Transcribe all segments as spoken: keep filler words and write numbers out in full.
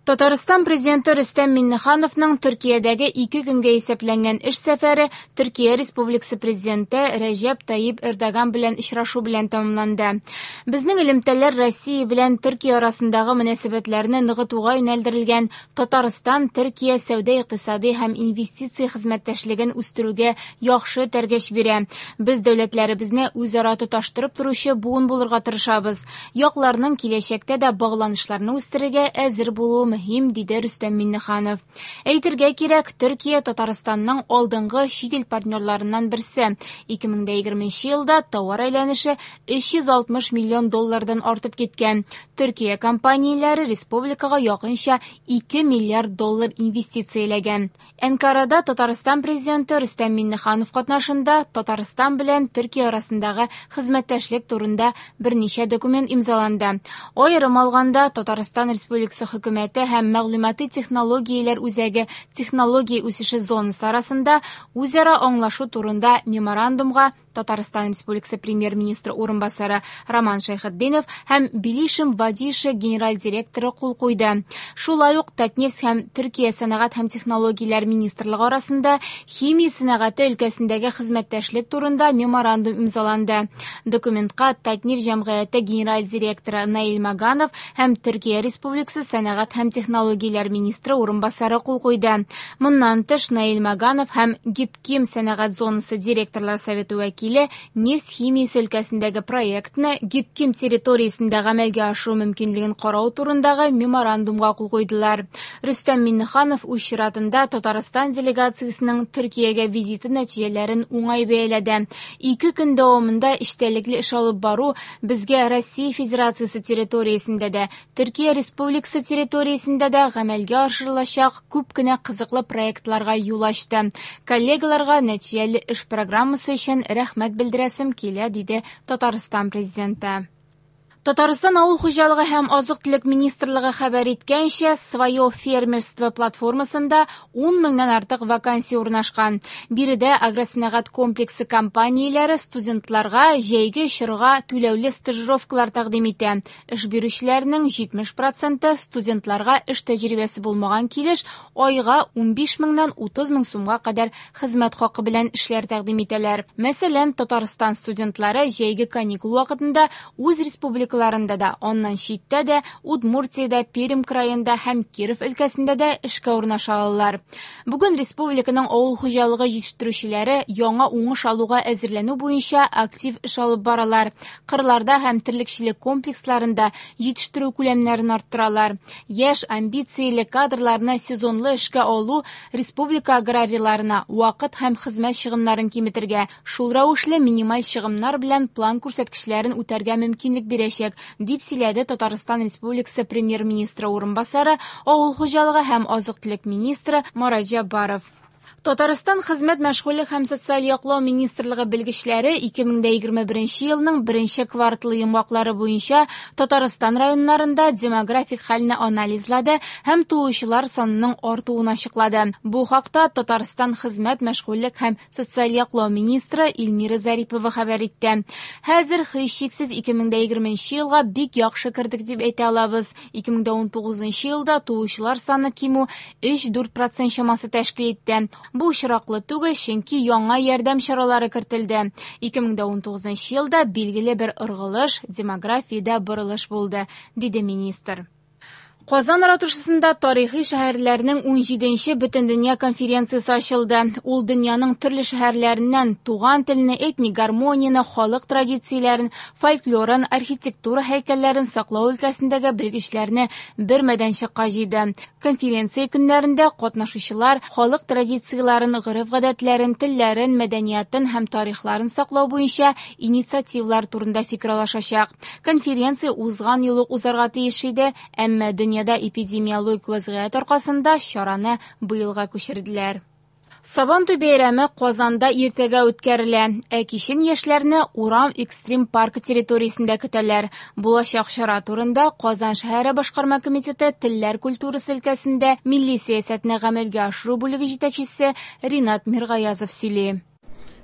Татарстан президенты Рөстәм Миңнехановның Төркиядәге ике көнгә исәпләнгән эш сәфәре Төркия Республикасы президенты Рәҗәп Тайип Эрдоган белән очрашу белән тәмамланды. Безнең элемтәләр Россия белән Төркия арасындагы мөнәсәбәтләрне ныгытуга юнәлдерелгән Татарстан-Төркия сәүдә-икътисади һәм инвестиция хезмәттәшлеген үстерүгә яхшы тәргәш бирә. Без дәүләтләребезне үзара тоташтырып торучы буын булырга тырышабыз. Якларның киләчәктә дә багланышларны үстерергә әзер булуы мөһим, диде Рөстәм Миңнеханов. Әйтергә кирәк, Төркия Татарстанның алдынгы чит ил партнерларыннан берсе. ике мең егерменче елда товар әйләнеше өч йөз алтмыш миллион доллардан артып киткән. Төркия компанияләре республикага якынча ике миллиард доллар инвестицияләгән. Әнкарада Татарстан президенты Рөстәм Миңнеханов катнашында Татарстан белән Төркия арасындагы хезмәттәшлек турында берничә документ имзаланды. Аерым алганда, Татарстан Республикасы хөкүмәте һәм мәгълүмати технологияләр үзәге технология үсеше зонасы арасында үзара аңлашу турында меморандумга Татарстан Республикасы премьер-министры урынбасары Роман Шәйхетдинов һәм Билишем Вадиша генераль директоры кул куйды. Шулай ук Татнефть һәм Төркия сәнәгать һәм технологияләр министрлыгы арасында химия сәнәгате өлкәсендәге хезмәттәшлек турында меморандум имзаланды. Документка Татнефть җәмгыяте генераль директоры Наил Маганов һәм Төркия Республикасы сәнәгать һәм технологияләр министры урынбасары кул куйды. Моннан тыш Наил Маганов һәм Гипким сәнәгать зонасы директорлар советы вәкиле нефть химиясе өлкәсендәге проектны Гипким территориясендә гамәлгә ашыру мөмкинлеген карау турындагы меморандумга кул куйдылар. Рөстәм Миңнеханов үз чиратында Татарстан делегациясенең Төркиягә визиты нәтиҗәләрен уңай бәяләде. Ике көн дәвамында эчтәлекле эш алып бару безгә Россия Федерациясе территориясендә дә, Төркия Республикасы территориясендә дә гамәлгә ашырылачак күп кенә кызыклы проектларга юл ачты. Коллегаларга нәтиҗәле эш программасы өчен рәхмәт белдерәсем килә, диде Татарстан президенты. Татарстан авыл хуҗалыгы һәм азык-төлек министрлыгы хәбәр иткәнчә, Свое фермерство платформасында ун меңнән артык вакансия урнашкан. Биредә агросәнәгать комплексы компанияләре студентларга җәйге чорга түләүле стажировкалар тәкъдим итә. Эш бирүчеләрнең җитмеш проценты студентларга эш тәҗрибәсе булмаган килеш айга ун биш меңнән утыз мең сумга кадәр хезмәт хакы белән эшләр тәкъдим итәләр. Мәсәлән, Татарстан студентлары җәйге каникул вакытында үз республика ларында да, оннан читтә дә, Удмуртиядә, Пермь краенда һәм Киров өлкәсендә дә эшкә урнаша алалар. Бүген республиканың авыл хуҗалыгы җитештерүчеләре яңа уңыш алуга әзерләнү буенча актив эш алып баралар. Кырларда һәм терлекчелек комплексларында җитештерү күләмнәрен арттыралар. Яшь, амбицияле кадрларны сезонлы эшкә алу республика аграрийларына вакыт һәм хезмәт чыгымнарын киметергә, шул рәвешле минималь чыгымнар белән план күрсәткечләрен үтәргә мөмкинлек бирәчәк, дип сөйләде Татарстан Республикасы премьер-министры урынбасары, авыл хуҗалыгы һәм азык-төлек министры Марат Җаббаров. Татарстан хезмәт, мәшгульлек һәм социаль яклау министрлыгы белгечләре ике мең егерме беренче елның беренче кварталы йомгаклары буенча Татарстан районнарында демографик хәлне анализлады һәм туучылар санының артуын ачыклады. Бу хакта Татарстан хезмәт, мәшгульлек һәм социаль яклау министры Илмира Зарипова хәбәр итте. Хәзер һичшиксез ике мең егерменче елга бик яхшы кирдек дип әйтә алабыз. ике мең унтугызынчы елда туучылар саны кимү өч-дүрт процент чамасы тәшкил итте. Бу очраклы түгел, чөнки яңа ярдәм чаралары кертелде. ике мең унтугызынчы елда билгеле бер ыргылыш, демографиядә борылыш булды, диде министр. Казан ратушасында тарихи шәһәрләрнең ун җиденче Бөтендөнья конференциясе ачылды. Ул дөньяның төрле шәһәрләреннән туган телне, этник гармонияны, халык традицияләрен, фольклорын, архитектура һәйкәлләрен саклау өлкәсендәге белгечләрне бер мәйданчыкка җыйды. Конференция көннәрендә катнашучылар халык традицияләрен, гореф-гадәтләрен, телләрен, мәдәниятен һәм тарихларын саклау буенча инициативалар турында фикер алышачак. Конференция узган ел ук узарга тиеш иде, әмма дөньяда эпидемиологик вазгыять аркасында чараны быелга күчерделәр. Сабантуй бәйрәме Казанда иртәгә үткәрелә, ә кичен яшьләрне Урам экстрим паркы территориясендә көтәләр. Булачак чара турында Казан шәһәре башкарма комитеты телләр культурасы өлкәсендә милли сәясәтне гамәлгә ашыру бүлеге җитәкчесе Ринат Миргаязов сөйли.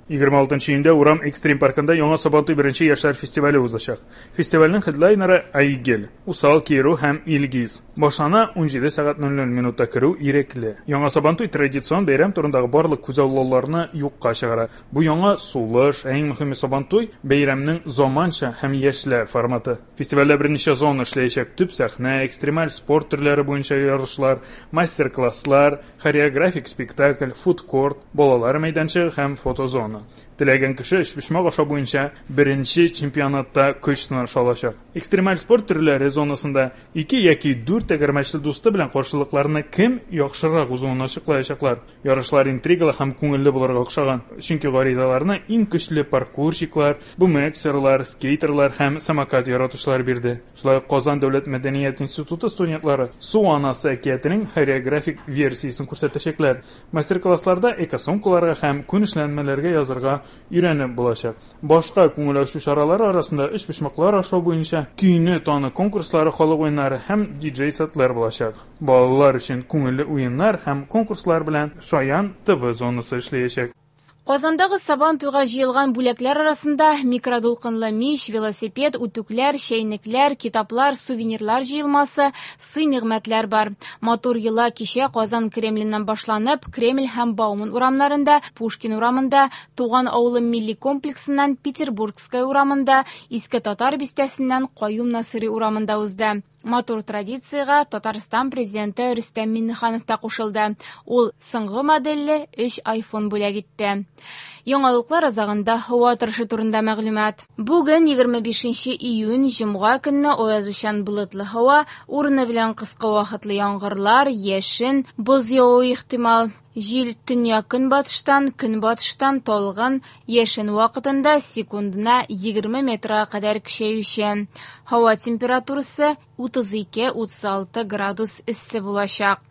егерме алтынчы июньдә Урам Экстрим паркында яңа Сабантуй беренче яшьләр фестивале узачак. Фестивальнең хедлайнеры Айгел, Усал Киру һәм Илгиз. Башлана ун җиде сәгать ноль ноль минутта керү ирекле. Яңа Сабантуй традицион бәйрәм турындагы барлык күзаллауларны юкка чыгара. Бу яңа сулыш, әң мөһиме Сабантуй бәйрәмнең заманча һәм яшьләр форматы. Фестивальдә берничә зона эшләячәк: төп сәхнә, экстремаль спорт төрләре буенча ярышлар, мастер-класслар, хореографик спектакль, фудкорт, балалар мәйданчыгы һәм фотозона. Теләгән кеше эшпошмак аша буенча беренче чемпионатта көч сынашы алачак. Экстремаль спорт төрләре зонасында ике яки дүрт тәгәрмәчле дусты белән каршылыкларны кем яхшырак узуын ачыклаячаклар. Ярышлар интригалы һәм күңелле булырга охшаган. Чөнки гаризаларны иң көчле паркурщиклар, бумексерлар, скейтерлар һәм самокат яратучылар бирде. Шулай ук Казан дәүләт мәдәният институты студентлары Су анасы әкиятенең хореографик версиясын күрсәтәчәкләр. Мастер-классларда экосомкаларга һәм күнешләнмәләргә язарга өйрәнеп булачак. Башка күңел ачу чаралары арасында эшпошмаклар ашау буенча көйне таны конкурслары, халык уеннары һәм диджей сетлар булачак. Балалар өчен күңелле уеннар һәм конкурслар белән Шаян ТВ зонасы эшләячәк. Казандагы Сабантуйга җыелган бүләкләр арасында микродулкынлы мич, велосипед, үтүкләр, чәйнекләр, китаплар, сувенирлар җыелмасы, сый-нигъмәтләр бар. Матур йола кичә Казан Кремленнән башланып, Кремль һәм Бауман урамнарында, Пушкин урамында, Туган авылы милли комплексыннан Петербургская урамында, Иске Татар бистәсеннән Каюм Насыйри урамында узды. Матур традицияга Татарстан президенты Рөстәм Миңнеханов та кушылды. Ул соңгы модельле өч айфон бүләк итте. Яңалыклар азагында һава торышы турында мәгълүмат. Бүген егерме бишенче июнь җомга көнне аязучан болытлы һава, урыны белән кыска вакытлы яңгырлар, яшен, боз явуы ихтимал. Җил төньяк-көнбатыштан, көнбатыштан талган, яшен вакытында секундына егерме метрга кадәр көчәючән. Һава температурасы утыз ике - утыз алты градус эссе булачак.